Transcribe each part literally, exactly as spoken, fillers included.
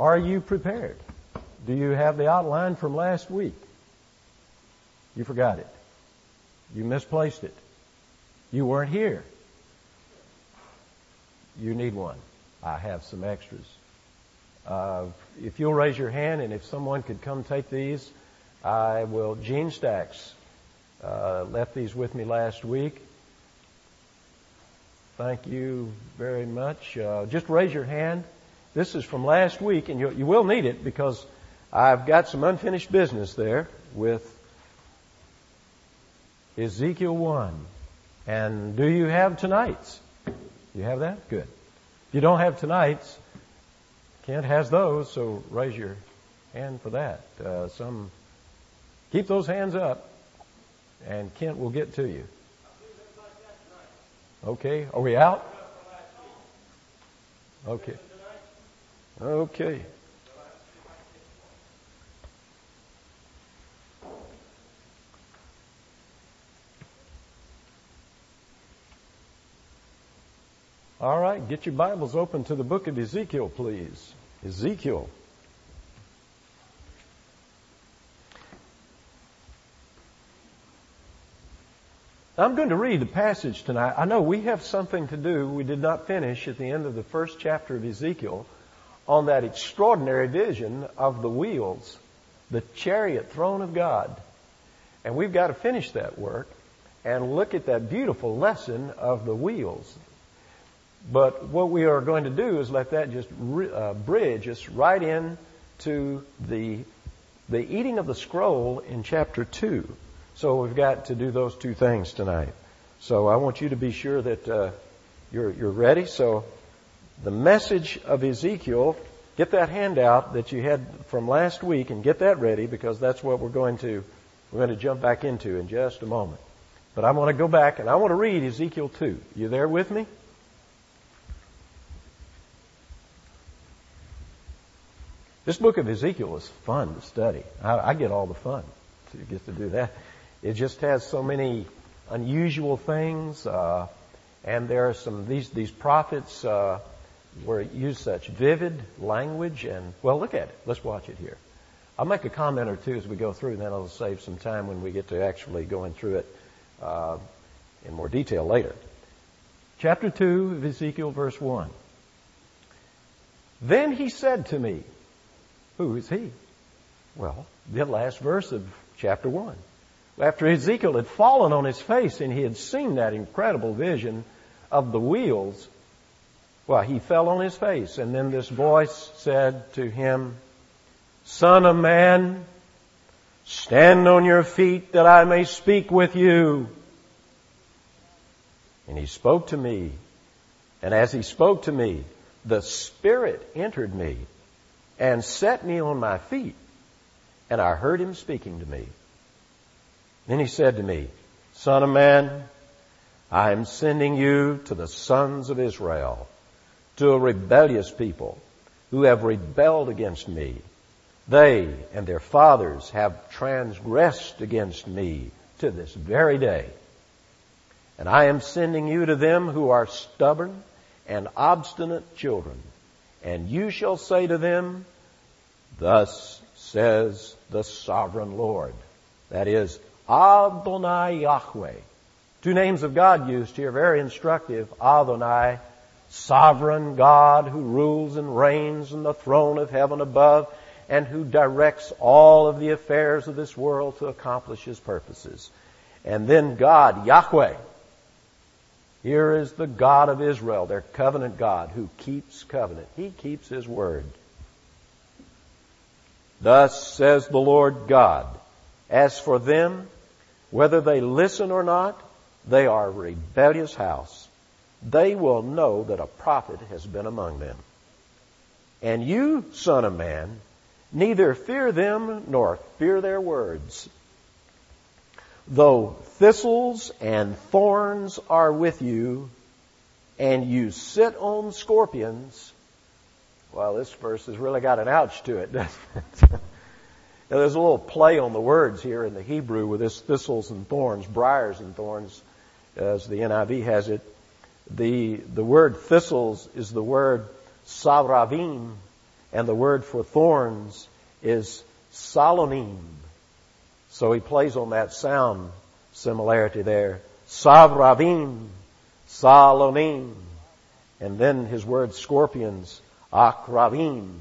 Are you prepared? Do you have the outline from last week? You forgot it. You misplaced it. You weren't here. You need one. I have some extras. Uh, if you'll raise your hand, and if someone could come take these, I will. Gene Stacks uh, left these with me last week. Thank you very much. Uh, just raise your hand. This is from last week, and you, you will need it because I've got some unfinished business there with Ezekiel one. And do you have tonight's? You have that? Good. If you don't have tonight's, Kent has those, so raise your hand for that. Uh, some, keep those hands up, and Kent will get to you. Okay. Are we out? Okay. Okay. All right, get your Bibles open to the book of Ezekiel, please. Ezekiel. I'm going to read the passage tonight. I know we have something to do. We did not finish at the end of the first chapter of Ezekiel on that extraordinary vision of the wheels, the chariot throne of God. And we've got to finish that work and look at that beautiful lesson of the wheels. But what we are going to do is let that just uh, bridge us right in to the the eating of the scroll in chapter two. So we've got to do those two things tonight. So I want you to be sure that uh, you're you're ready. So the message of Ezekiel, get that handout that you had from last week and get that ready, because that's what we're going to we're going to jump back into in just a moment. But I want to go back and I want to read Ezekiel two. You there with me? This book of Ezekiel is fun to study. I, I get all the fun to get to do that. It just has so many unusual things, uh, and there are some these these prophets uh, where it use such vivid language. And well, look at it. Let's watch it here. I'll make a comment or two as we go through, and then I'll save some time when we get to actually going through it uh, in more detail later. Chapter two of Ezekiel, verse one. Then he said to me. Who is he? Well, the last verse of chapter one. After Ezekiel had fallen on his face and he had seen that incredible vision of the wheels, well, he fell on his face. And then this voice said to him, Son of man, stand on your feet that I may speak with you. And he spoke to me. And as he spoke to me, the Spirit entered me and set me on my feet, and I heard him speaking to me. Then he said to me, Son of man, I am sending you to the sons of Israel, to a rebellious people who have rebelled against me. They and their fathers have transgressed against me to this very day. And I am sending you to them who are stubborn and obstinate children. And you shall say to them, Thus says the sovereign Lord. That is, Adonai Yahweh. Two names of God used here, very instructive. Adonai, sovereign God who rules and reigns on the throne of heaven above and who directs all of the affairs of this world to accomplish His purposes. And then God, Yahweh. Here is the God of Israel, their covenant God, who keeps covenant. He keeps His word. Thus says the Lord God, as for them, whether they listen or not, they are a rebellious house. They will know that a prophet has been among them. And you, son of man, neither fear them nor fear their words. Though thistles and thorns are with you, and you sit on scorpions. Well, this verse has really got an ouch to it, doesn't it? Now, there's a little play on the words here in the Hebrew with this thistles and thorns, briars and thorns, as the N I V has it. The, the word thistles is the word savravim, And the word for thorns is salonim. So he plays on that sound similarity there. Savravim, salonim. And then his word scorpions, akravim.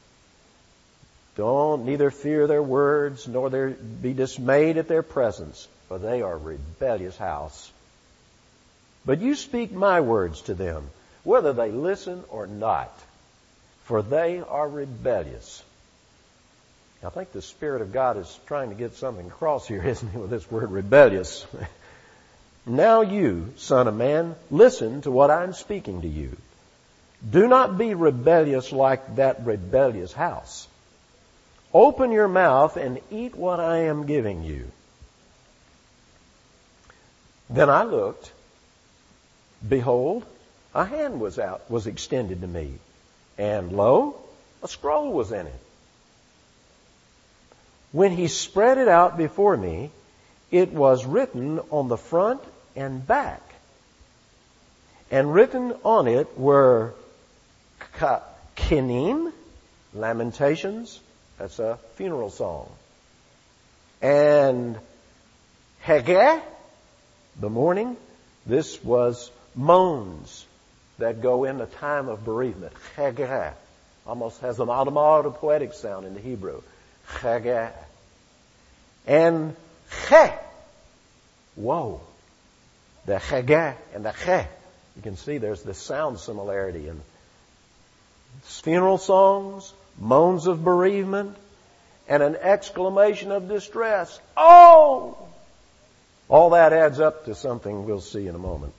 Don't neither fear their words, nor their, be dismayed at their presence, for they are a rebellious house. But you speak my words to them, whether they listen or not, for they are rebellious. I think the Spirit of God is trying to get something across here, isn't he, with this word rebellious? Now you, son of man, listen to what I'm speaking to you. Do not be rebellious like that rebellious house. Open your mouth and eat what I am giving you. Then I looked. Behold, a hand was out, was extended to me. And lo, a scroll was in it. When he spread it out before me, it was written on the front and back. And written on it were Kenim, Lamentations, that's a funeral song. And Hageh, the mourning, this was moans that go in a time of bereavement. Hageh, almost has an autopoetic sound in the Hebrew. Hageh. And Che, woe. The Hageh and the Che. You can see there's this sound similarity in funeral songs, moans of bereavement, and an exclamation of distress. Oh! All that adds up to something we'll see in a moment.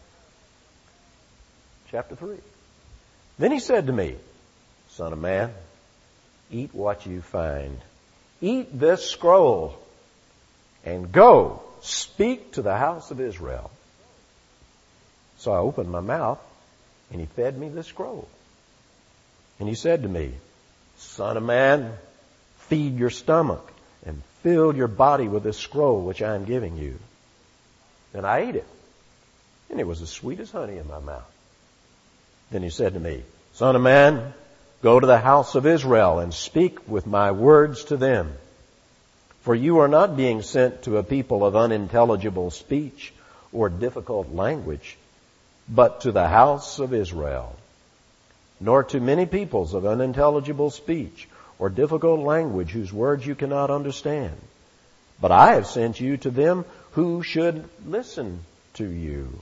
Chapter three. Then he said to me, Son of man, eat what you find. Eat this scroll and go speak to the house of Israel. So I opened my mouth and he fed me the scroll. And he said to me, Son of man, feed your stomach and fill your body with this scroll which I am giving you. And I ate it, and it was as sweet as honey in my mouth. Then he said to me, Son of man, go to the house of Israel and speak with my words to them. For you are not being sent to a people of unintelligible speech or difficult language, but to the house of Israel. Nor to many peoples of unintelligible speech or difficult language whose words you cannot understand. But I have sent you to them who should listen to you.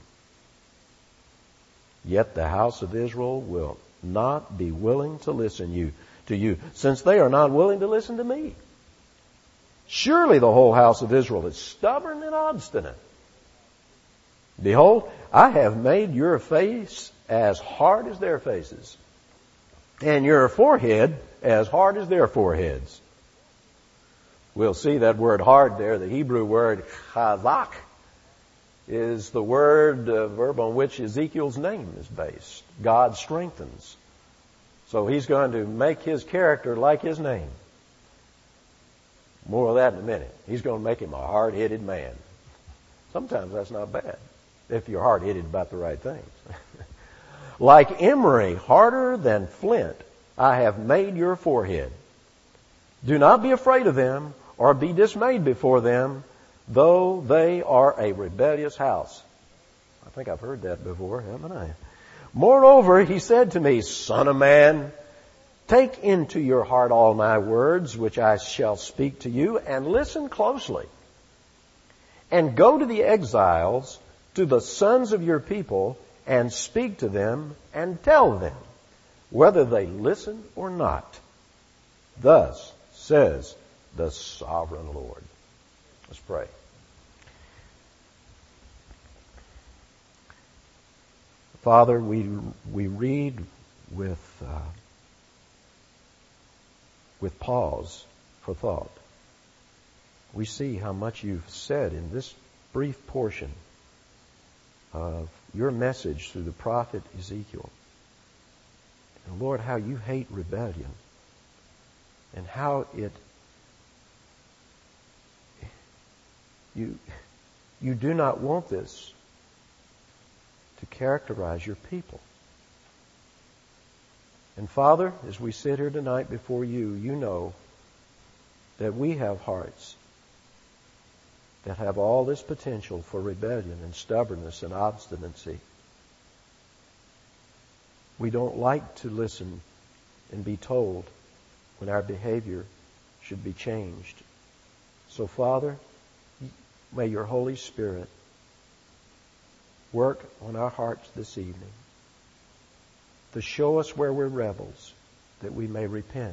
Yet the house of Israel will not be willing to listen you to you, since they are not willing to listen to me. Surely the whole house of Israel is stubborn and obstinate. Behold, I have made your face as hard as their faces, and your forehead as hard as their foreheads. We'll see that word hard there, the Hebrew word chazak, is the word, uh, verb on which Ezekiel's name is based. God strengthens. So he's going to make his character like his name. More of that in a minute. He's going to make him a hard-headed man. Sometimes that's not bad, if you're hard-headed about the right things. Like emery, harder than flint, I have made your forehead. Do not be afraid of them or be dismayed before them, though they are a rebellious house. I think I've heard that before, haven't I? Moreover, he said to me, Son of man, take into your heart all my words, which I shall speak to you, and listen closely. And go to the exiles, to the sons of your people, and speak to them, and tell them, whether they listen or not. Thus says the sovereign Lord. Let's pray. Father, we we read with uh, with pause for thought. We see how much you've said in this brief portion of your message through the prophet Ezekiel. And Lord, how you hate rebellion and how it you you do not want this to characterize your people. And Father, as we sit here tonight before you, you know that we have hearts that have all this potential for rebellion and stubbornness and obstinacy. We don't like to listen and be told when our behavior should be changed. So, Father, may your Holy Spirit work on our hearts this evening to show us where we're rebels, that we may repent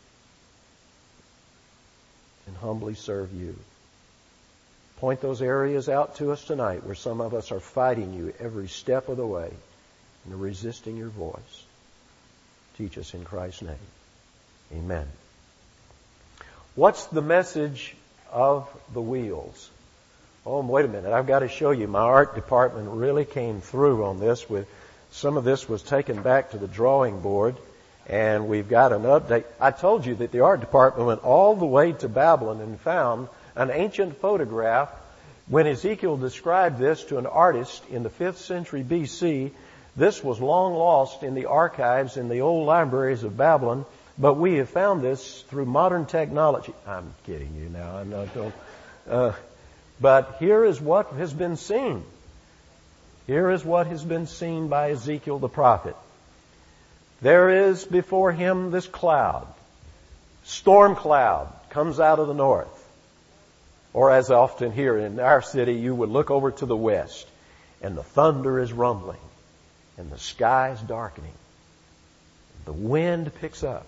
and humbly serve you. Point those areas out to us tonight where some of us are fighting you every step of the way and resisting your voice. Teach us in Christ's name. Amen. What's the message of the wheels? Oh, wait a minute. I've got to show you. My art department really came through on this. With some of this was taken back to the drawing board, and we've got an update. I told you that the art department went all the way to Babylon and found an ancient photograph. When Ezekiel described this to an artist in the fifth century B C, this was long lost in the archives in the old libraries of Babylon, but we have found this through modern technology. I'm kidding you now. I'm not, don't, uh, but here is what has been seen. Here is what has been seen by Ezekiel the prophet. There is before him this cloud. Storm cloud comes out of the north. Or as often here in our city, you would look over to the west, and the thunder is rumbling, and the sky is darkening. The wind picks up.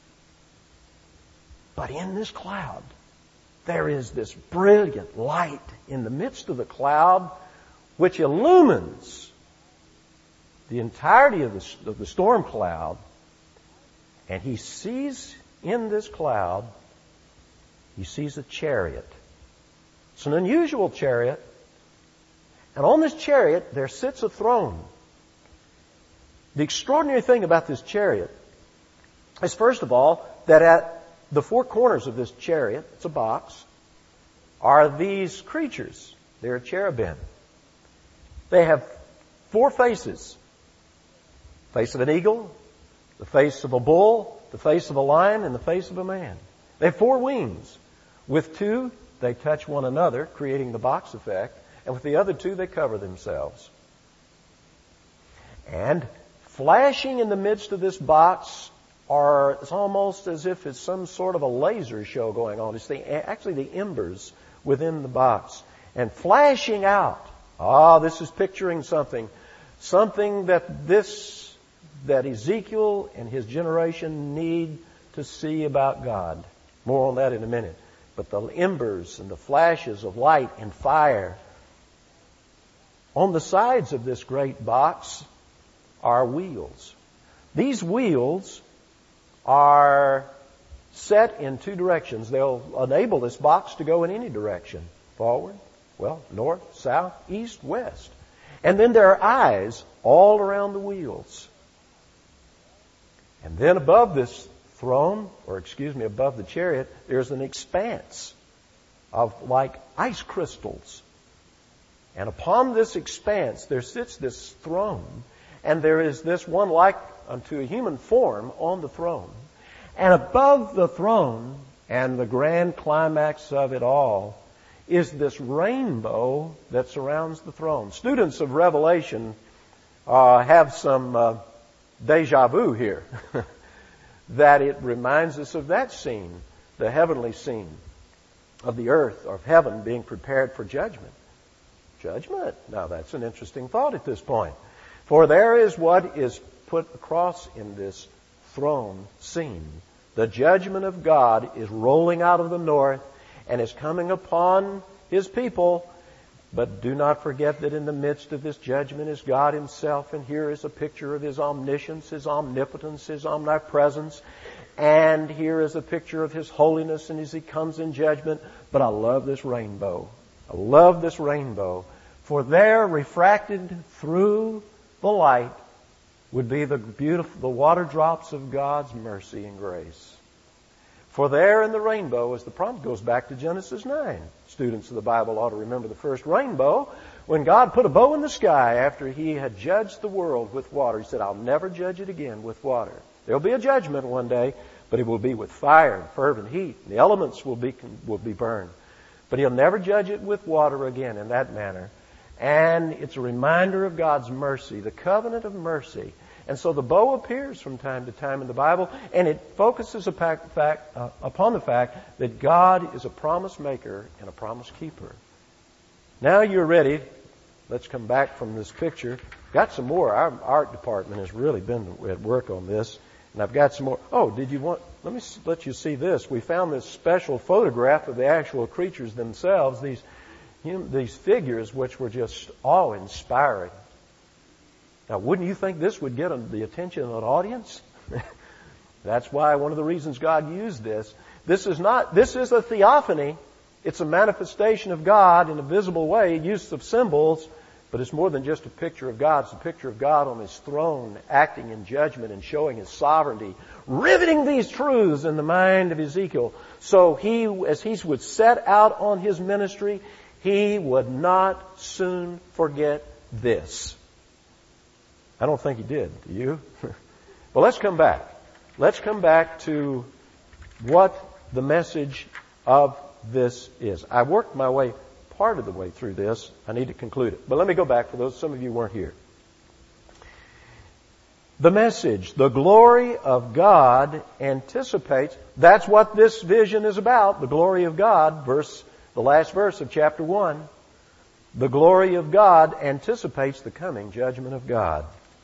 But in this cloud, there is this brilliant light in the midst of the cloud which illumines the entirety of the, of the storm cloud. And he sees in this cloud, he sees a chariot. It's an unusual chariot. And on this chariot, there sits a throne. The extraordinary thing about this chariot is, first of all, that at the four corners of this chariot, it's a box, are these creatures. They're cherubim. They have four faces. The face of an eagle, the face of a bull, the face of a lion, and the face of a man. They have four wings. With two, they touch one another, creating the box effect. And with the other two, they cover themselves. And flashing in the midst of this box are, it's almost as if it's some sort of a laser show going on. It's the, actually the embers within the box. And flashing out. Ah, this is picturing something. Something that this, that Ezekiel and his generation need to see about God. More on that in a minute. But the embers and the flashes of light and fire. On the sides of this great box are wheels. These wheels are set in two directions. They'll enable this box to go in any direction. Forward, well, north, south, east, west. And then there are eyes all around the wheels. And then above this throne, or excuse me, above the chariot, there's an expanse of like ice crystals. And upon this expanse there sits this throne, and there is this one like unto a human form on the throne. And above the throne, and the grand climax of it all, is this rainbow that surrounds the throne. Students of Revelation uh, have some uh, deja vu here. That it reminds us of that scene, the heavenly scene of the earth, or of heaven being prepared for judgment. Judgment? Now that's an interesting thought at this point. For there is what is put across in this throne scene. The judgment of God is rolling out of the north and is coming upon His people. But do not forget that in the midst of this judgment is God Himself, and here is a picture of His omniscience, His omnipotence, His omnipresence, and here is a picture of His holiness and as He comes in judgment. But I love this rainbow. I love this rainbow, for there, refracted through the light, would be the beautiful, the water drops of God's mercy and grace. For there in the rainbow, as the prompt goes back to Genesis nine. Students of the Bible ought to remember the first rainbow When God put a bow in the sky after He had judged the world with water, He said, I'll never judge it again with water. There'll be a judgment one day, but it will be with fire and fervent heat. And the elements will be, will be burned. But He'll never judge it with water again in that manner. And it's a reminder of God's mercy, the covenant of mercy. And so the bow appears from time to time in the Bible, and it focuses a fact, fact, uh, upon the fact that God is a promise maker and a promise keeper. Now you're ready. Let's come back from this picture. Got some more. Our art department has really been at work on this. And I've got some more. Oh, did you want, let me let you see this. We found this special photograph of the actual creatures themselves, these, these figures which were just awe-inspiring. Now, wouldn't you think this would get the attention of an audience? That's why one of the reasons God used this. This is not, this is a theophany. It's a manifestation of God in a visible way, use of symbols, but it's more than just a picture of God. It's a picture of God on His throne, acting in judgment and showing His sovereignty, riveting these truths in the mind of Ezekiel. So he, as he would set out on his ministry, he would not soon forget this. I don't think he did. Do you? Well, let's come back. Let's come back to what the message of this is. I worked my way part of the way through this. I need to conclude it. But let me go back for those, some of you weren't here. The message, the glory of God anticipates, that's what this vision is about, the glory of God, verse, the last verse of chapter one. The glory of God anticipates the coming judgment of God.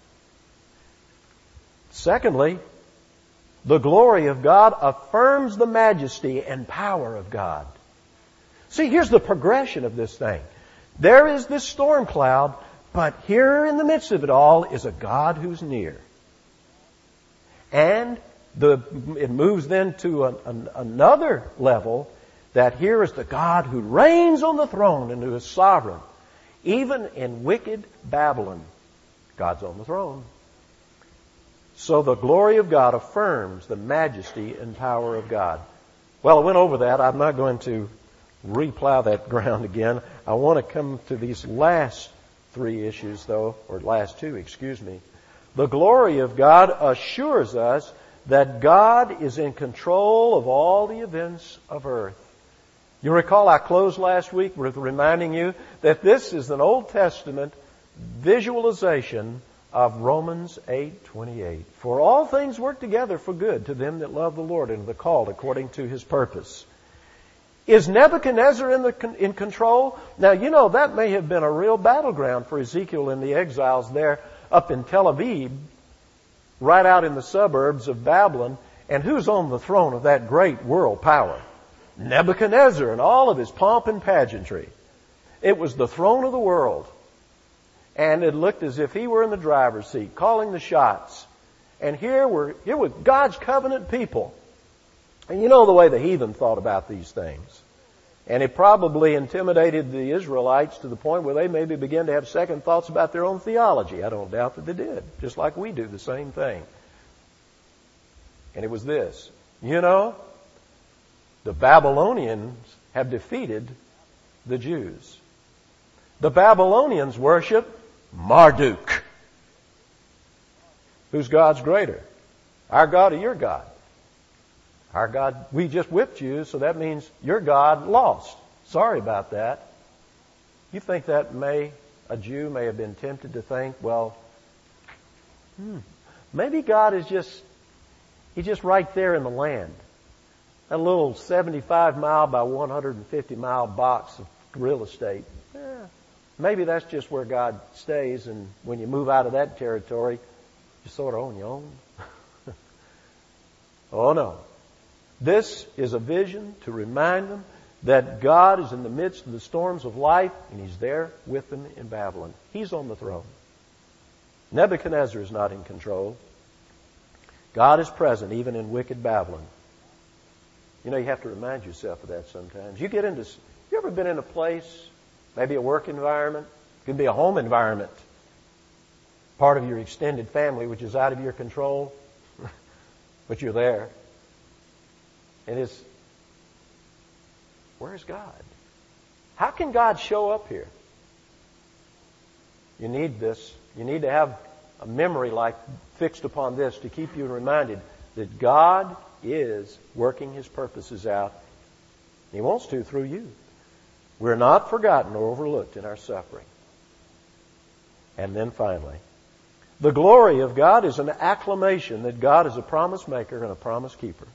Secondly, the glory of God affirms the majesty and power of God. See, here's the progression of this thing. There is this storm cloud, but here in the midst of it all is a God who's near. And the, it moves then to an, an, another level, that here is the God who reigns on the throne and who is sovereign. Even in wicked Babylon, God's on the throne. So the glory of God affirms the majesty and power of God. Well, I went over that. I'm not going to replow that ground again. I want to come to these last three issues, though, or last two, excuse me. The glory of God assures us that God is in control of all the events of earth. You recall I closed last week with reminding you that this is an Old Testament visualization of Romans eight twenty-eight. For all things work together for good to them that love the Lord and are called according to His purpose. Is Nebuchadnezzar in the in control? Now, you know, that may have been a real battleground for Ezekiel and the exiles there up in Tel Aviv, right out in the suburbs of Babylon. And who's on the throne of that great world power? Nebuchadnezzar and all of his pomp and pageantry. It was the throne of the world. And it looked as if he were in the driver's seat, calling the shots. And here were, here were God's covenant people. And you know the way the heathen thought about these things. And it probably intimidated the Israelites to the point where they maybe began to have second thoughts about their own theology. I don't doubt that they did. Just like we do the same thing. And it was this. You know, the Babylonians have defeated the Jews. The Babylonians worship Marduk. Whose God's greater? Our God or your God? Our God, we just whipped you, so that means your God lost. Sorry about that. You think that may, a Jew may have been tempted to think, well, hmm, maybe God is just, He's just right there in the land. That little seventy-five mile by one hundred fifty mile box of real estate. Yeah, maybe that's just where God stays, and when you move out of that territory, you're sort of on your own. Oh no. This is a vision to remind them that God is in the midst of the storms of life, and He's there with them in Babylon. He's on the throne. Nebuchadnezzar is not in control. God is present even in wicked Babylon. You know, you have to remind yourself of that sometimes. You get into, you ever been in a place, maybe a work environment, it could be a home environment, part of your extended family which is out of your control, but you're there. And it's, where's God? How can God show up here? You need this. You need to have a memory like fixed upon this to keep you reminded that God is working His purposes out. He wants to through you. We're not forgotten or overlooked in our suffering. And then finally, the glory of God is an acclamation that God is a promise maker and a promise keeper.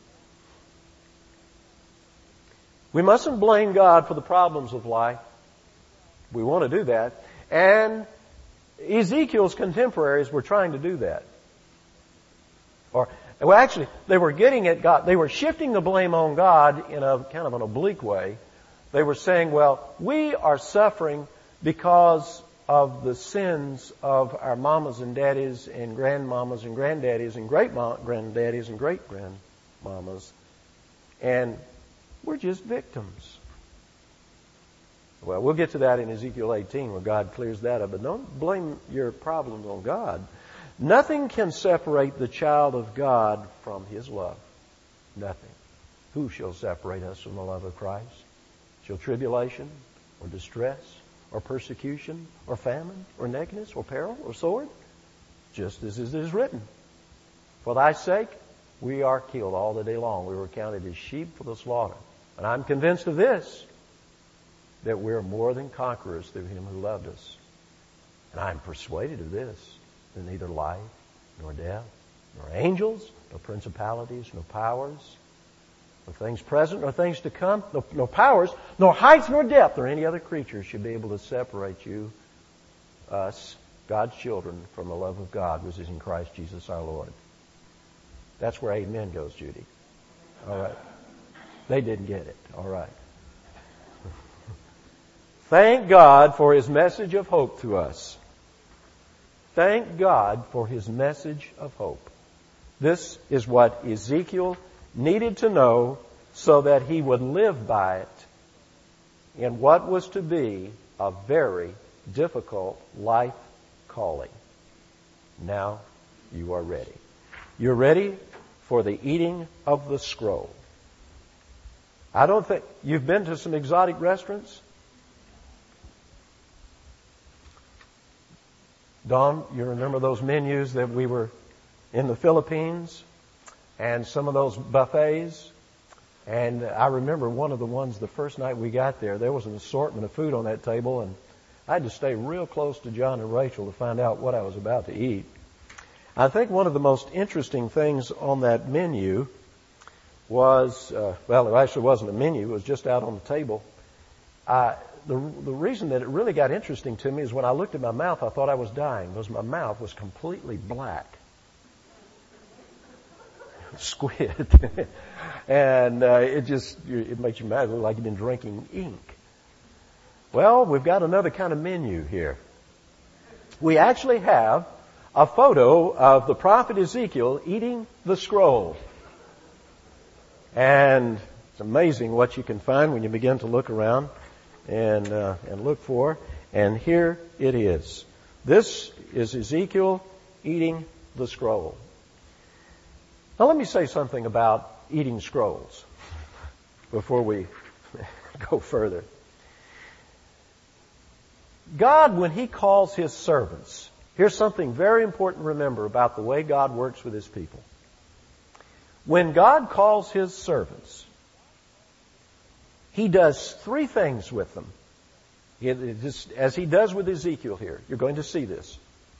We mustn't blame God for the problems of life. We want to do that. And Ezekiel's contemporaries were trying to do that. Or, well, actually, they were getting at God. They were shifting the blame on God in a kind of an oblique way. They were saying, well, we are suffering because of the sins of our mamas and daddies and grandmamas and granddaddies and great-granddaddies and great-grandmamas. And we're just victims. Well, we'll get to that in Ezekiel eighteen where God clears that up. But don't blame your problems on God. Nothing can separate the child of God from His love. Nothing. Who shall separate us from the love of Christ? Shall tribulation or distress or persecution, or famine, or nakedness, or peril, or sword? Just as it is written. For thy sake, we are killed all the day long. We were counted as sheep for the slaughter. And I'm convinced of this, that we're more than conquerors through Him who loved us. And I'm persuaded of this, that neither life, nor death, nor angels, nor principalities, nor powers, nor things present, nor things to come, nor, nor powers, nor height, nor depth, or any other creature should be able to separate you, us, God's children, from the love of God, which is in Christ Jesus our Lord. That's where amen goes, Judy. All right. They didn't get it. All right. Thank God for His message of hope to us. Thank God for His message of hope. This is what Ezekiel needed to know so that he would live by it in what was to be a very difficult life calling. Now you are ready. You're ready for the eating of the scroll. I don't think you've been to some exotic restaurants. Dawn, you remember those menus that we were in the Philippines and some of those buffets? And I remember one of the ones the first night we got there, there was an assortment of food on that table, and I had to stay real close to John and Rachel to find out what I was about to eat. I think one of the most interesting things on that menu was, uh, well, it actually wasn't a menu, it was just out on the table. Uh, the, the reason that it really got interesting to me is when I looked at my mouth, I thought I was dying, because my mouth was completely black. Squid. and uh, it just, it makes you mad, like you've been drinking ink. Well, we've got another kind of menu here. We actually have a photo of the prophet Ezekiel eating the scroll. And it's amazing what you can find when you begin to look around and uh, and look for. And here it is. This is Ezekiel eating the scroll. Now let me say something about eating scrolls before we go further. God, when He calls His servants, here's something very important to remember about the way God works with His people. When God calls His servants, He does three things with them. It, it just, as He does with Ezekiel here. You're going to see this.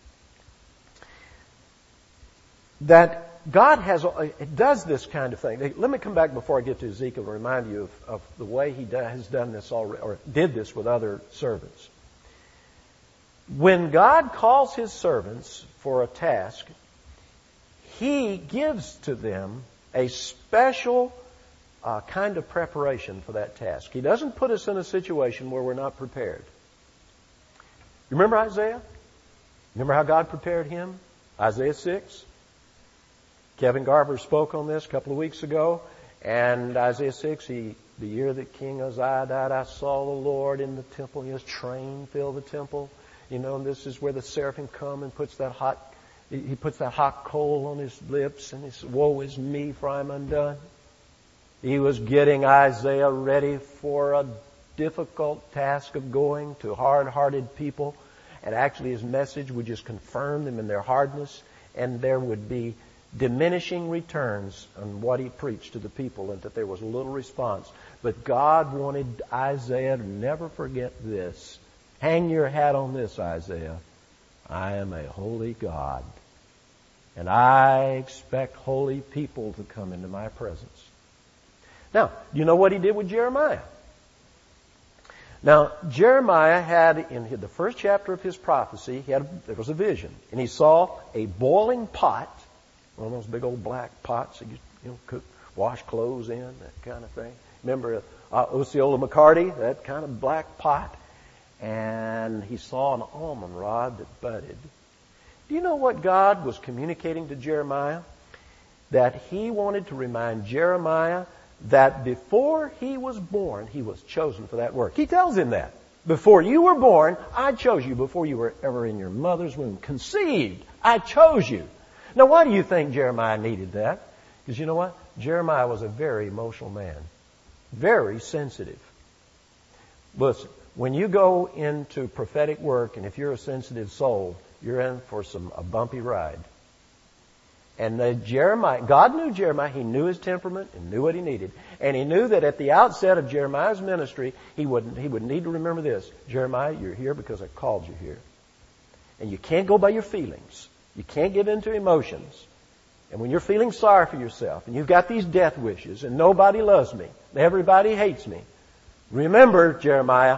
That God has it does this kind of thing. Let me come back before I get to Ezekiel and remind you of, of the way He does, has done this already, or did this with other servants. When God calls His servants for a task, He gives to them a special uh, kind of preparation for that task. He doesn't put us in a situation where we're not prepared. You remember Isaiah? Remember how God prepared him? Isaiah six. Kevin Garber spoke on this a couple of weeks ago. And Isaiah six, he, the year that King Uzziah died, I saw the Lord in the temple. His train filled the temple. You know, and this is where the seraphim come and puts that hot, he puts that hot coal on his lips, and he says, woe is me, for I'm undone. He was getting Isaiah ready for a difficult task of going to hard-hearted people and actually his message would just confirm them in their hardness, and there would be diminishing returns on what he preached to the people, and that there was little response. But God wanted Isaiah to never forget this. Hang your hat on this, Isaiah. I am a holy God, and I expect holy people to come into my presence. Now, you know what he did with Jeremiah? Now, Jeremiah had, in the first chapter of his prophecy, he had, there was a vision, and he saw a boiling pot, one of those big old black pots that you, you know, cook, wash clothes in, that kind of thing. Remember uh, Osceola McCarty, that kind of black pot? And he saw an almond rod that budded. Do you know what God was communicating to Jeremiah? That he wanted to remind Jeremiah that before he was born, he was chosen for that work. He tells him that. Before you were born, I chose you. Before you were ever in your mother's womb conceived, I chose you. Now, why do you think Jeremiah needed that? Because you know what? Jeremiah was a very emotional man. Very sensitive. Listen, when you go into prophetic work, and if you're a sensitive soul, you're in for some a bumpy ride. And the Jeremiah, God knew Jeremiah. He knew his temperament and knew what he needed. And he knew that at the outset of Jeremiah's ministry, he would, he would need to remember this. Jeremiah, you're here because I called you here. And you can't go by your feelings. You can't give in to emotions. And when you're feeling sorry for yourself, and you've got these death wishes, and nobody loves me, everybody hates me, remember, Jeremiah,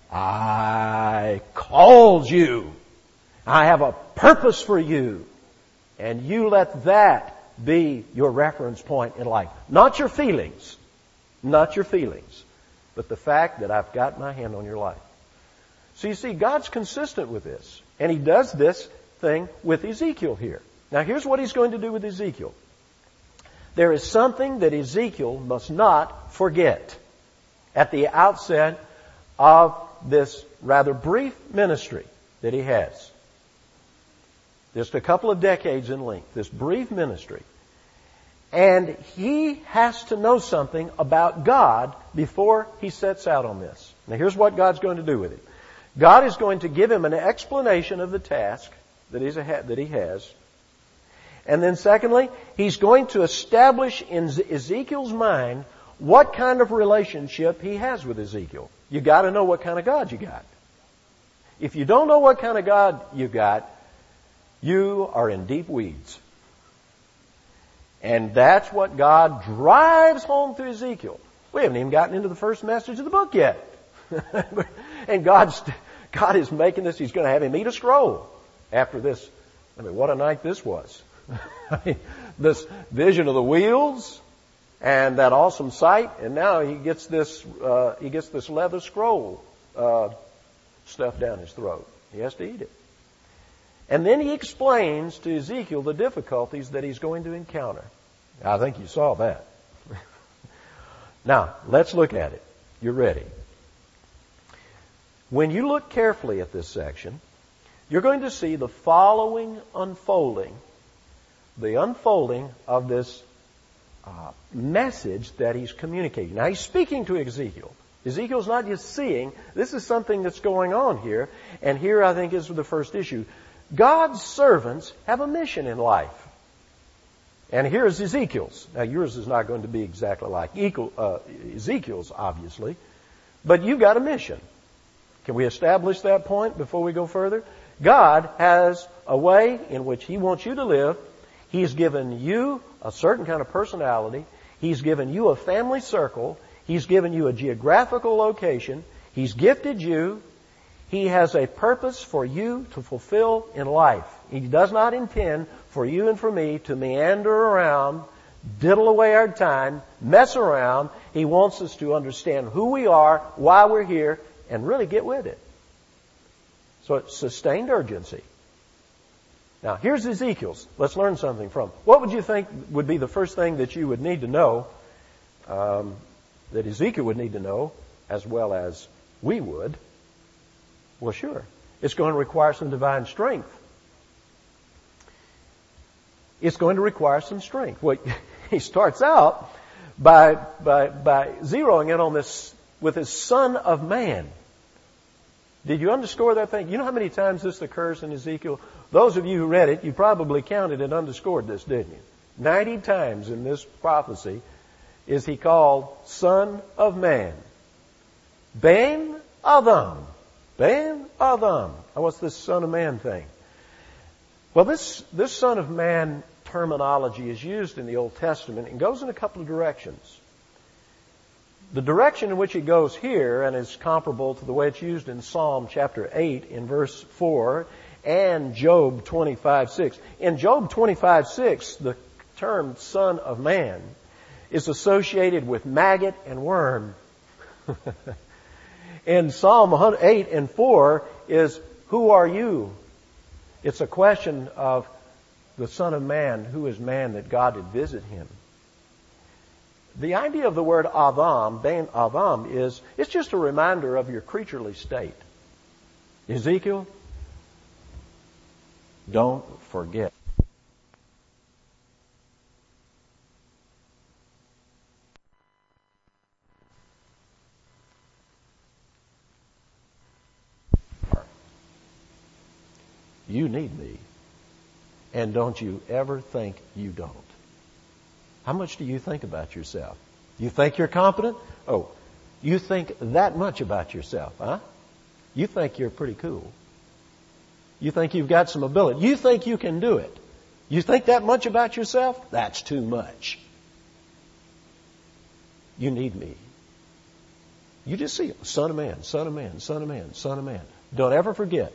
I called you. I have a purpose for you. And you let that be your reference point in life. Not your feelings. Not your feelings. But the fact that I've got my hand on your life. So you see, God's consistent with this. And He does this thing with Ezekiel here. Now here's what He's going to do with Ezekiel. There is something that Ezekiel must not forget at the outset of this rather brief ministry that he has. Just a couple of decades in length, this brief ministry. And he has to know something about God before he sets out on this. Now here's what God's going to do with it. God is going to give him an explanation of the task that he's ahead, that he has. And then secondly, he's going to establish in Ezekiel's mind what kind of relationship he has with Ezekiel. You got to know what kind of God you got. If you don't know what kind of God you got, you are in deep weeds. And that's what God drives home to Ezekiel. We haven't even gotten into the first message of the book yet. And God's, God is making this, He's going to have him eat a scroll after this. I mean, what a night this was. This vision of the wheels and that awesome sight, and now he gets this, uh, he gets this leather scroll uh, stuffed down his throat. He has to eat it. And then he explains to Ezekiel the difficulties that he's going to encounter. I think you saw that. Now, let's look at it. You're ready. When you look carefully at this section, you're going to see the following unfolding, the unfolding of this uh, message that he's communicating. Now, he's speaking to Ezekiel. Ezekiel's not just seeing. This is something that's going on here. And here, I think, is the first issue. God's servants have a mission in life. And here's Ezekiel's. Now, yours is not going to be exactly like Ezekiel's, obviously. But you've got a mission. Can we establish that point before we go further? God has a way in which He wants you to live. He's given you a certain kind of personality. He's given you a family circle. He's given you a geographical location. He's gifted you. He has a purpose for you to fulfill in life. He does not intend for you and for me to meander around, diddle away our time, mess around. He wants us to understand who we are, why we're here, and really get with it. So it's sustained urgency. Now, here's Ezekiel's. Let's learn something from. What would you think would be the first thing that you would need to know, um, that Ezekiel would need to know, as well as we would? Well, sure. It's going to require some divine strength. It's going to require some strength. Well, he starts out by, by, by zeroing in on this with his Son of Man. Did you underscore that thing? You know how many times this occurs in Ezekiel? Those of you who read it, you probably counted and underscored this, didn't you? Ninety times in this prophecy is he called Son of Man. Ben Adam. Ben Adam. Now, what's this Son of Man thing? Well, this, this Son of Man terminology is used in the Old Testament and goes in a couple of directions. The direction in which it goes here, and is comparable to the way it's used in Psalm chapter eight in verse four and Job twenty-five six. In Job twenty-five six, the term Son of Man is associated with maggot and worm. In Psalm eight and four is, who are you? It's a question of the Son of Man, who is man that God did visit him. The idea of the word Adam, Ben Adam, is, it's just a reminder of your creaturely state. Ezekiel, don't forget. You need me. And don't you ever think you don't. How much do you think about yourself? You think you're competent? Oh, you think that much about yourself, huh? You think you're pretty cool. You think you've got some ability. You think you can do it. You think that much about yourself? That's too much. You need me. You just see it. Son of Man, Son of Man, Son of Man, Son of Man. Don't ever forget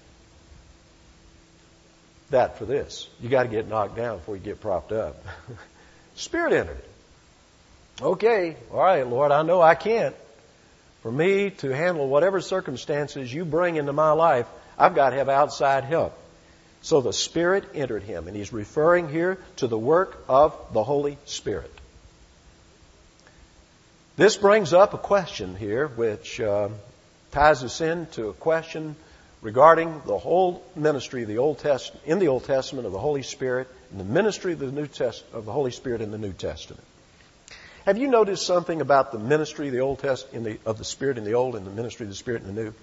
that for this. You got to get knocked down before you get propped up. Spirit entered. Okay, all right, Lord, I know I can't. For me to handle whatever circumstances you bring into my life, I've got to have outside help. So the Spirit entered him, and he's referring here to the work of the Holy Spirit. This brings up a question here, which uh, ties us into a question regarding the whole ministry of the Old Testament, in the Old Testament of the Holy Spirit, and the ministry of the New Test of the Holy Spirit in the New Testament. Have you noticed something about the ministry of the Old Test in the of the Spirit in the Old and the ministry of the Spirit in the New?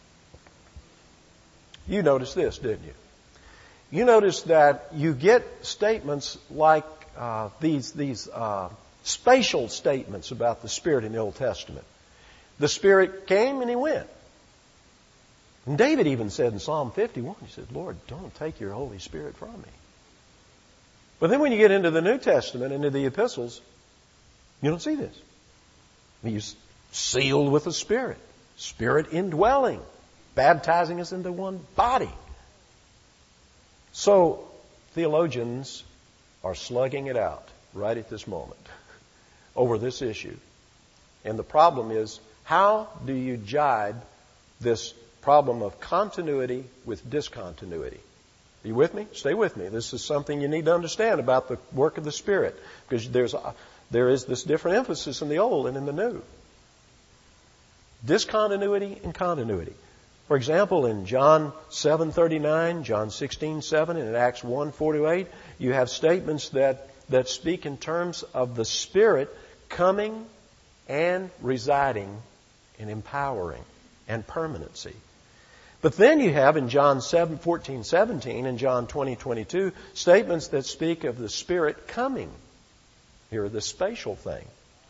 You noticed this, didn't you? You noticed that you get statements like uh, these these uh, spatial statements about the Spirit in the Old Testament. The Spirit came and He went. And David even said in Psalm fifty-one, he said, Lord, don't take your Holy Spirit from me. But then when you get into the New Testament, into the epistles, you don't see this. He's sealed with the Spirit. Spirit indwelling. Baptizing us into one body. So, theologians are slugging it out right at this moment over this issue. And the problem is, how do you jibe this problem of continuity with discontinuity? Are you with me? Stay with me. This is something you need to understand about the work of the Spirit. Because there's a, there is this different emphasis in the Old and in the New. Discontinuity and continuity. For example, in John seven thirty-nine, John sixteen seven, and in Acts one forty-eight, you have statements that, that speak in terms of the Spirit coming and residing and empowering and permanency. But then you have in John seven fourteen seventeen and John twenty twenty-two statements that speak of the Spirit coming. Here, the spatial thing.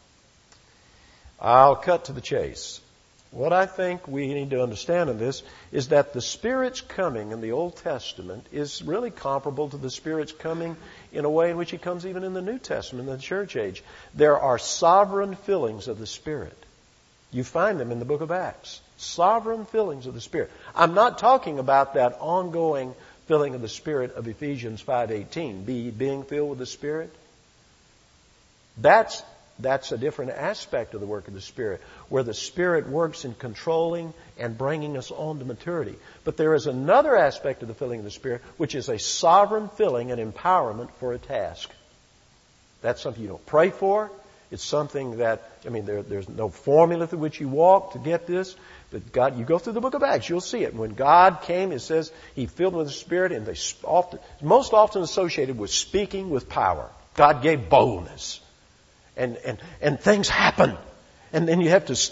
I'll cut to the chase. What I think we need to understand in this is that the Spirit's coming in the Old Testament is really comparable to the Spirit's coming in a way in which He comes even in the New Testament, in the church age. There are sovereign fillings of the Spirit. You find them in the book of Acts. Sovereign fillings of the Spirit. I'm not talking about that ongoing filling of the Spirit of Ephesians five eighteen. Be being filled with the Spirit. That's That's a different aspect of the work of the Spirit, where the Spirit works in controlling and bringing us on to maturity. But there is another aspect of the filling of the Spirit, which is a sovereign filling and empowerment for a task. That's something you don't pray for. It's something that, I mean, there, there's no formula through which you walk to get this. But God, you go through the book of Acts, you'll see it. When God came, it says He filled them with the Spirit, and they often, most often associated with speaking with power. God gave boldness. And, and, and things happen. And then you have to, the,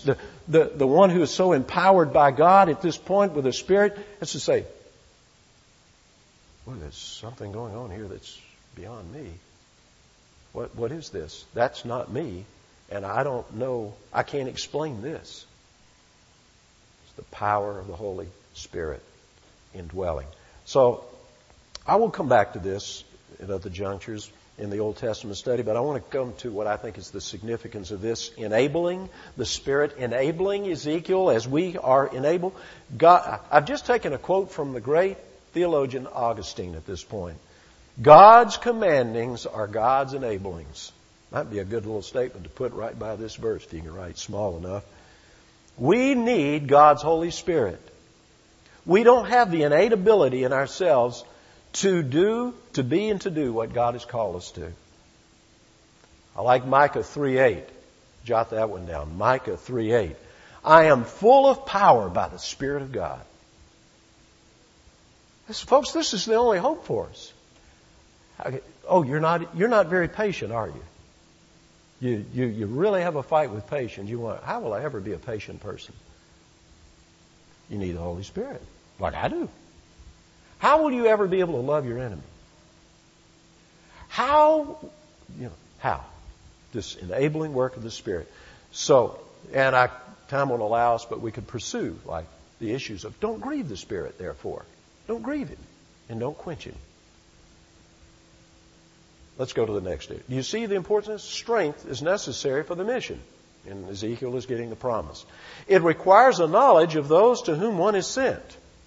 the, the one who is so empowered by God at this point with the Spirit has to say, well, there's something going on here that's beyond me. What, what is this? That's not me, and I don't know, I can't explain this. It's the power of the Holy Spirit indwelling. So, I will come back to this at other junctures in the Old Testament study, but I want to come to what I think is the significance of this enabling, the Spirit enabling Ezekiel as we are enabled. God, I've just taken a quote from the great theologian Augustine at this point. God's commandings are God's enablings. Might be a good little statement to put right by this verse if you can write small enough. We need God's Holy Spirit. We don't have the innate ability in ourselves to do, to be and to do what God has called us to. I like Micah three eight. Jot that one down. Micah three eight. I am full of power by the Spirit of God. This, folks, this is the only hope for us. Oh, you're not, you're not very patient, are you? You, you, you really have a fight with patience. You want, how will I ever be a patient person? You need the Holy Spirit, like I do. How will you ever be able to love your enemy? How, you know, how? This enabling work of the Spirit. So, and I, time won't allow us, but we could pursue, like, the issues of don't grieve the Spirit, therefore. Don't grieve Him, and don't quench Him. Let's go to the next. Do you see the importance? Strength is necessary for the mission. And Ezekiel is getting the promise. It requires a knowledge of those to whom one is sent.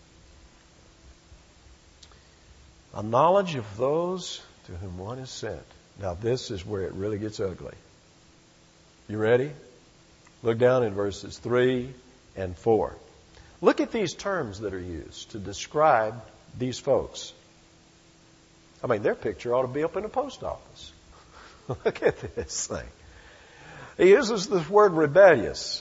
A knowledge of those to whom one is sent. Now this is where it really gets ugly. You ready? Look down in verses three and four. Look at these terms that are used to describe these folks. I mean, their picture ought to be up in a post office. Look at this thing. He uses this word rebellious.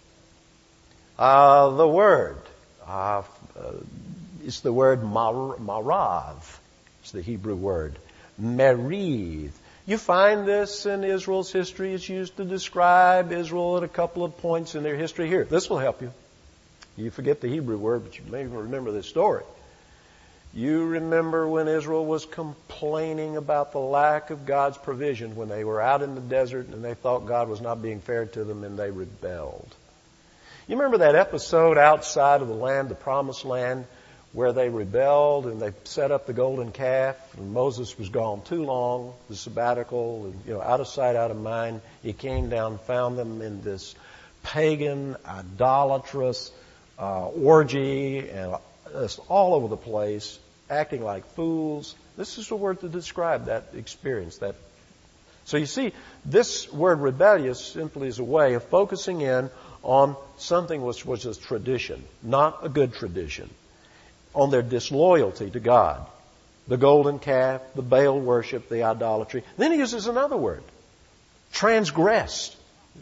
Uh, the word, uh, uh, it's the word mar- marav. It's the Hebrew word. Merith. You find this in Israel's history. It's used to describe Israel at a couple of points in their history. Here, this will help you. You forget the Hebrew word, but you may remember this story. You remember when Israel was complaining about the lack of God's provision when they were out in the desert and they thought God was not being fair to them and they rebelled. You remember that episode outside of the land, the promised land, where they rebelled and they set up the golden calf and Moses was gone too long, the sabbatical, and, you know, out of sight, out of mind. He came down, found them in this pagan, idolatrous uh, orgy and it's all over the place, acting like fools. This is a word to describe that experience. That. So you see, this word rebellious simply is a way of focusing in on something which was a tradition, not a good tradition, on their disloyalty to God. The golden calf, the Baal worship, the idolatry. Then he uses another word, transgressed.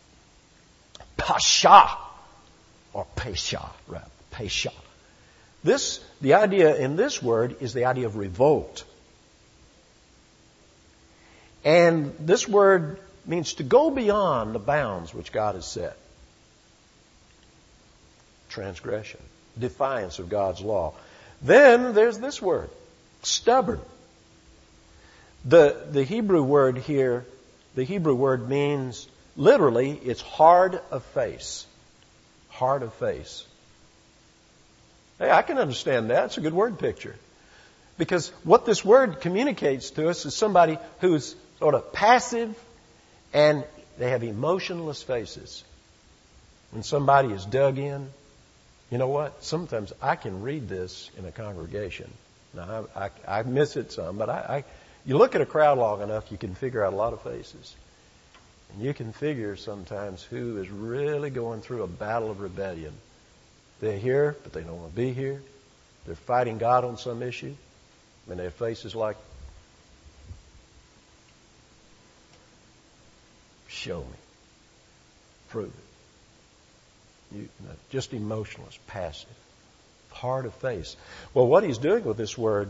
Pasha, or pesha, rather, pesha. This, the idea in this word is the idea of revolt. And this word means to go beyond the bounds which God has set. Transgression. Defiance of God's law. Then there's this word. Stubborn. The, the Hebrew word here, the Hebrew word means, literally, it's hard of face. Hard of face. Hey, I can understand that. It's a good word picture. Because what this word communicates to us is somebody who's sort of passive and they have emotionless faces. When somebody is dug in, you know what? Sometimes I can read this in a congregation. Now, I, I, I miss it some, but I, I, you look at a crowd long enough, you can figure out a lot of faces. And you can figure sometimes who is really going through a battle of rebellion. They're here, but they don't want to be here. They're fighting God on some issue. And their faces like, show me. Prove it. You, no, just emotionless, passive. Hard of face. Well, what he's doing with this word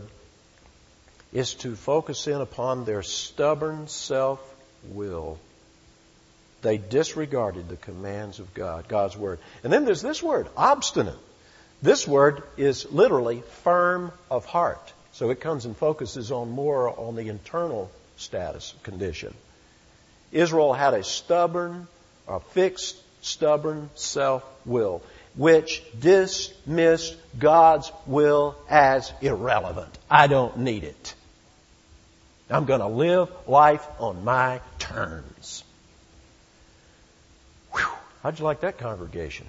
is to focus in upon their stubborn self-will. They disregarded the commands of God, God's Word. And then there's this word, obstinate. This word is literally firm of heart. So it comes and focuses on more on the internal status, condition. Israel had a stubborn, a fixed, stubborn self-will, which dismissed God's will as irrelevant. I don't need it. I'm going to live life on my terms. Whew. How'd you like that congregation?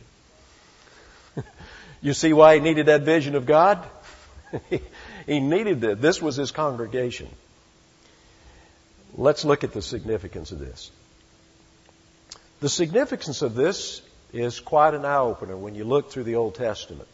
You see why he needed that vision of God? He needed that. This was his congregation. Let's look at the significance of this. The significance of this is quite an eye-opener when you look through the Old Testament.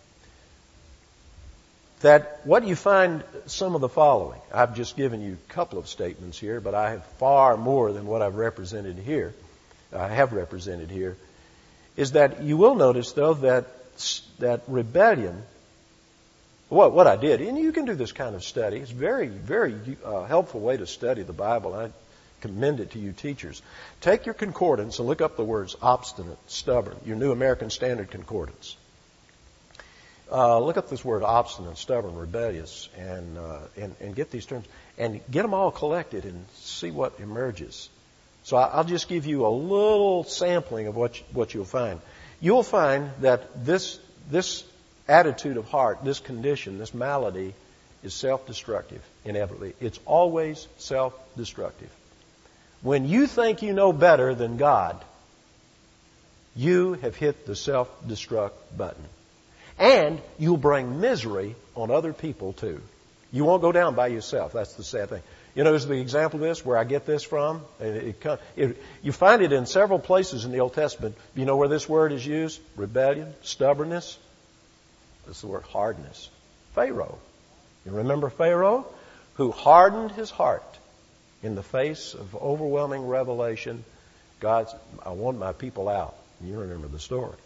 That what you find some of the following. I've just given you a couple of statements here, but I have far more than what I've represented here. I have represented here. Is that you will notice, though, that that rebellion, what what I did, and you can do this kind of study. It's a very, very uh, helpful way to study the Bible. I commend it to you teachers. Take your concordance and look up the words obstinate, stubborn, your New American Standard Concordance. Uh, look up this word obstinate, stubborn, rebellious, and, uh, and and get these terms and get them all collected and see what emerges. So I'll just give you a little sampling of what you, what you'll find. You'll find that this this attitude of heart, this condition, this malady, is self-destructive. Inevitably, it's always self-destructive. When you think you know better than God, you have hit the self-destruct button. And you'll bring misery on other people too. You won't go down by yourself. That's the sad thing. You know, is the example of this, where I get this from? It, it, it, you find it in several places in the Old Testament. You know where this word is used? Rebellion, stubbornness. This is the word hardness. Pharaoh. You remember Pharaoh? Who hardened his heart in the face of overwhelming revelation. God, I want my people out. And you remember the story.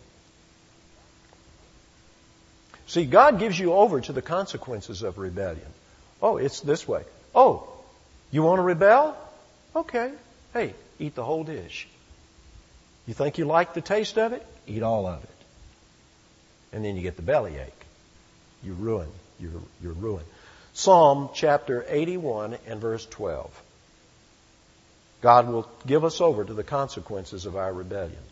See, God gives you over to the consequences of rebellion. Oh, it's this way. Oh, you want to rebel? Okay. Hey, eat the whole dish. You think you like the taste of it? Eat all of it. And then you get the bellyache. You ruin. You're, you're ruined. Psalm chapter eighty-one and verse twelve. God will give us over to the consequences of our rebellion.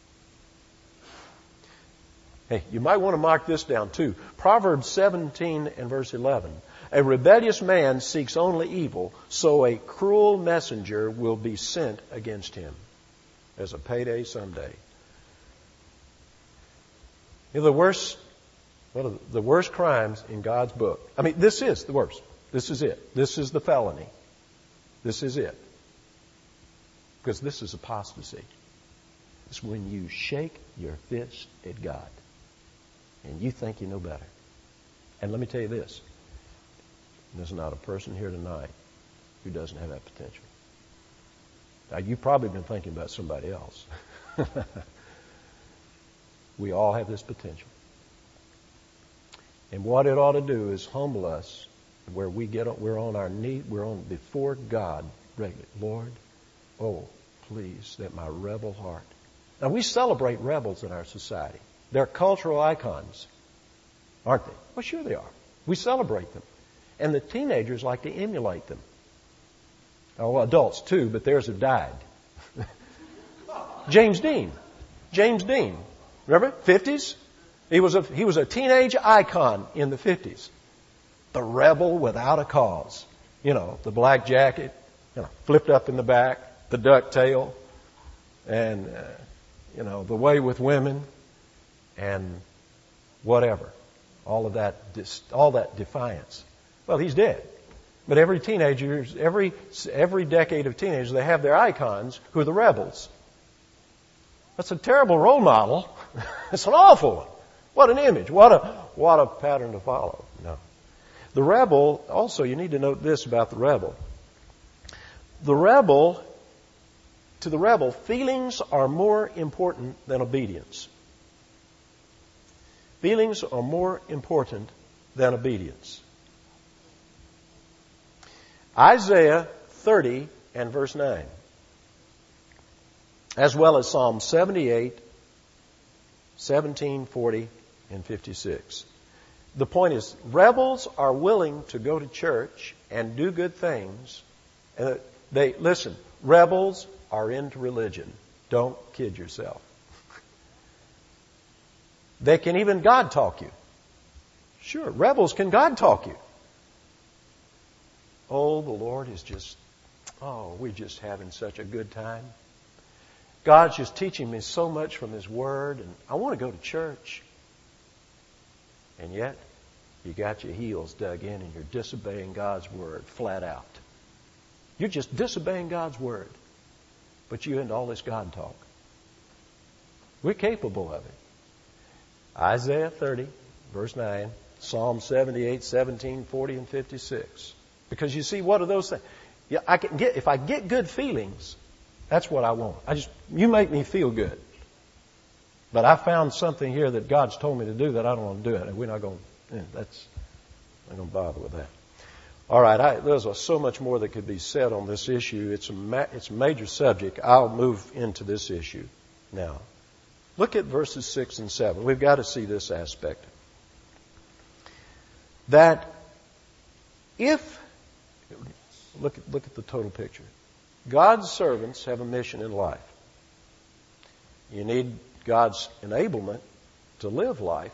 Hey, you might want to mark this down too. Proverbs seventeen and verse eleven. A rebellious man seeks only evil, so a cruel messenger will be sent against him. There's a payday someday. You know, the worst, one of the worst crimes in God's book. I mean, this is the worst. This is it. This is the felony. This is it. Because this is apostasy. It's when you shake your fist at God. And you think you know better. And let me tell you this. There's not a person here tonight who doesn't have that potential. Now, you've probably been thinking about somebody else. We all have this potential. And what it ought to do is humble us where we get on, we're on our knee, we're on before God regularly. Lord, oh, please, that my rebel heart. Now, we celebrate rebels in our society. They're cultural icons, aren't they? Well, sure they are. We celebrate them. And the teenagers like to emulate them. Oh, adults too, but theirs have died. James Dean. James Dean. Remember? fifties? He was a, he was a teenage icon in the fifties. The rebel without a cause. You know, the black jacket, you know, flipped up in the back, the duck tail, and, uh, you know, the way with women, and whatever. All of that, all that defiance. Well, he's dead. But every teenager, every every decade of teenagers, they have their icons who are the rebels. That's a terrible role model. It's an awful one. What an image. What a what a pattern to follow. No. The rebel, also you need to note this about the rebel. The rebel, to the rebel, feelings are more important than obedience. Feelings are more important than obedience. Isaiah thirty and verse nine. as well as Psalm seventy-eight, seventeen, forty, and fifty-six. The point is, rebels are willing to go to church and do good things. And they, listen, rebels are into religion. Don't kid yourself. They can even God talk you. Sure, rebels can God talk you. Oh, the Lord is just, oh, we're just having such a good time. God's just teaching me so much from His Word, and I want to go to church. And yet, you got your heels dug in and you're disobeying God's Word flat out. You're just disobeying God's Word. But you're into all this God talk. We're capable of it. Isaiah thirty, verse nine, Psalm seventy-eight, seventeen, forty, and fifty-six. Because you see, what are those things? Yeah, I can get, if I get good feelings, that's what I want. I just, you make me feel good. But I found something here that God's told me to do that I don't want to do it. And we're not going to, yeah, that's, I'm not going to bother with that. All right, I, there's a, so much more that could be said on this issue. It's a, ma- it's a major subject. I'll move into this issue now. Look at verses six and seven. We've got to see this aspect. That if, look at, look at the total picture. God's servants have a mission in life. You need God's enablement to live life.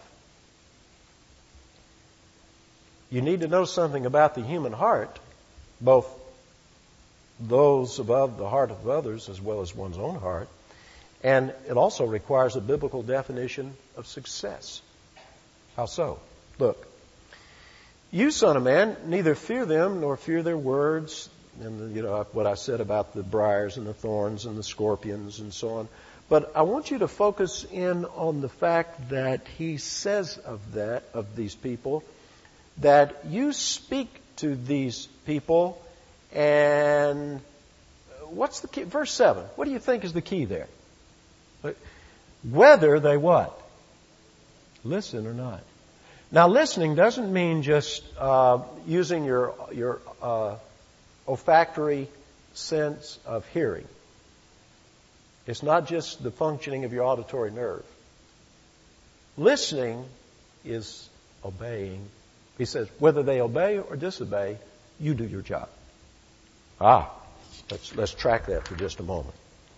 You need to know something about the human heart, both those above the heart of others as well as one's own heart. And it also requires a biblical definition of success. How so? Look. You, son of man, neither fear them nor fear their words. And, you know, what I said about the briars and the thorns and the scorpions and so on. But I want you to focus in on the fact that he says of that, of these people, that you speak to these people, and what's the key? Verse seven. What do you think is the key there? Whether they what? Listen or not. Now, listening doesn't mean just uh, using your your uh, olfactory sense of hearing. It's not just the functioning of your auditory nerve. Listening is obeying. He says, whether they obey or disobey, you do your job. Ah, let's let's track that for just a moment.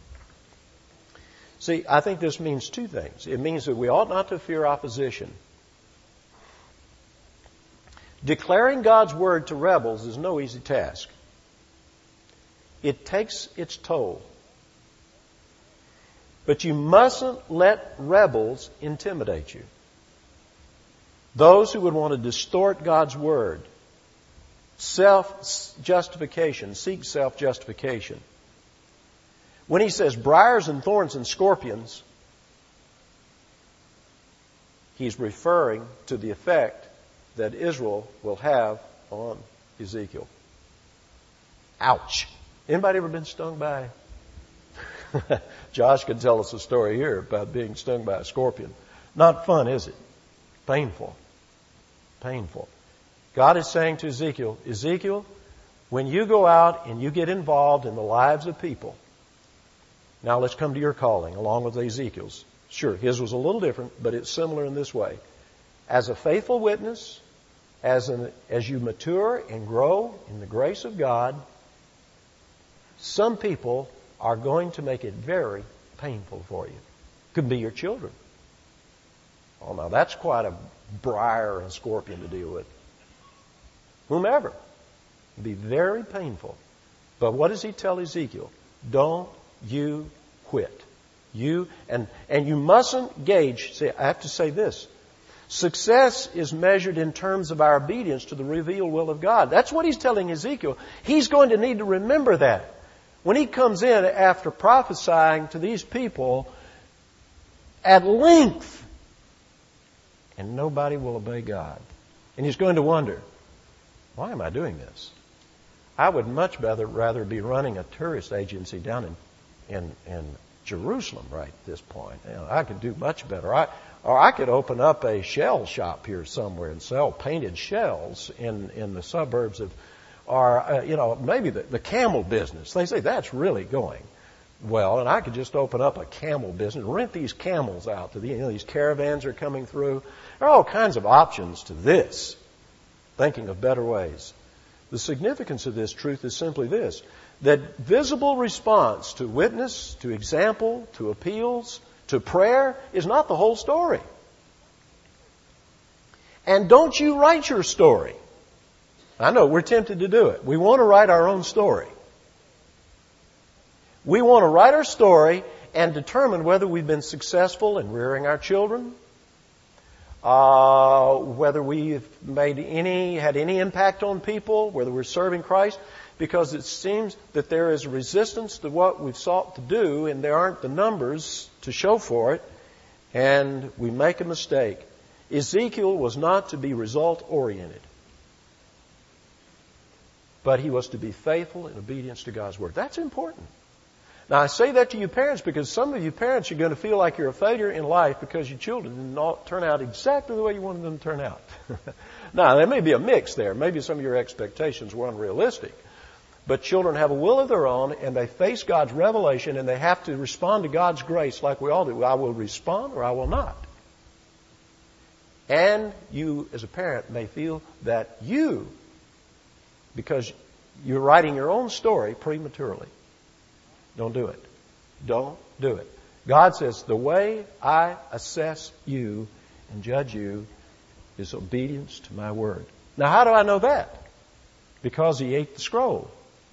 See, I think this means two things. It means that we ought not to fear opposition. Declaring God's word to rebels is no easy task. It takes its toll. But you mustn't let rebels intimidate you. Those who would want to distort God's word, self-justification, seek self-justification. When he says briars and thorns and scorpions, he's referring to the effect that Israel will have on Ezekiel. Ouch. Anybody ever been stung by? Josh could tell us a story here about being stung by a scorpion. Not fun, is it? Painful. Painful. God is saying to Ezekiel, Ezekiel, when you go out and you get involved in the lives of people, now let's come to your calling along with Ezekiel's. Sure, his was a little different, but it's similar in this way. As a faithful witness, as an, as you mature and grow in the grace of God, some people are going to make it very painful for you. Could be your children. Oh, now that's quite a briar and scorpion to deal with. Whomever. It'd be very painful. But what does he tell Ezekiel? Don't you quit. You, and, and you mustn't gauge, see, I have to say this. Success is measured in terms of our obedience to the revealed will of God. That's what he's telling Ezekiel. He's going to need to remember that. When he comes in after prophesying to these people at length, and nobody will obey God. And he's going to wonder, why am I doing this? I would much rather, rather be running a tourist agency down in in, in Jerusalem right at this point. You know, I could do much better. I, or I could open up a shell shop here somewhere and sell painted shells in, in the suburbs of, or, uh, you know, maybe the, the camel business. They say that's really going. well, and I could just open up a camel business, rent these camels out to the, you know, these caravans are coming through. There are all kinds of options to this, thinking of better ways. The significance of this truth is simply this, that visible response to witness, to example, to appeals, to prayer is not the whole story. And don't you write your story. I know we're tempted to do it. We want to write our own story. We want to write our story and determine whether we've been successful in rearing our children, uh, whether we've made any, had any impact on people, whether we're serving Christ, because it seems that there is resistance to what we've sought to do, and there aren't the numbers to show for it, and we make a mistake. Ezekiel was not to be result-oriented, but he was to be faithful in obedience to God's Word. That's important. Now, I say that to you parents because some of you parents are going to feel like you're a failure in life because your children did not turn out exactly the way you wanted them to turn out. Now, there may be a mix there. Maybe some of your expectations were unrealistic. But children have a will of their own, and they face God's revelation, and they have to respond to God's grace like we all do. I will respond or I will not. And you, as a parent, may feel that you, because you're writing your own story prematurely. Don't do it. Don't do it. God says, the way I assess you and judge you is obedience to my word. Now, how do I know that? Because he ate the scroll.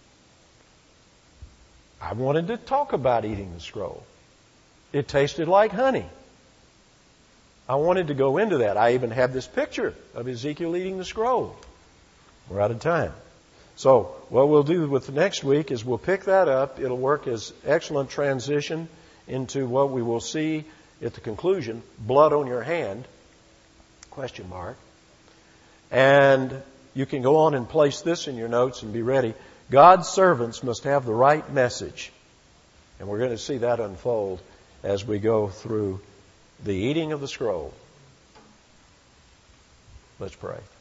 I wanted to talk about eating the scroll. It tasted like honey. I wanted to go into that. I even have this picture of Ezekiel eating the scroll. We're out of time. So what we'll do with the next week is we'll pick that up. It'll work as excellent transition into what we will see at the conclusion, blood on your hand, question mark. And you can go on and place this in your notes and be ready. God's servants must have the right message. And we're going to see that unfold as we go through the eating of the scroll. Let's pray.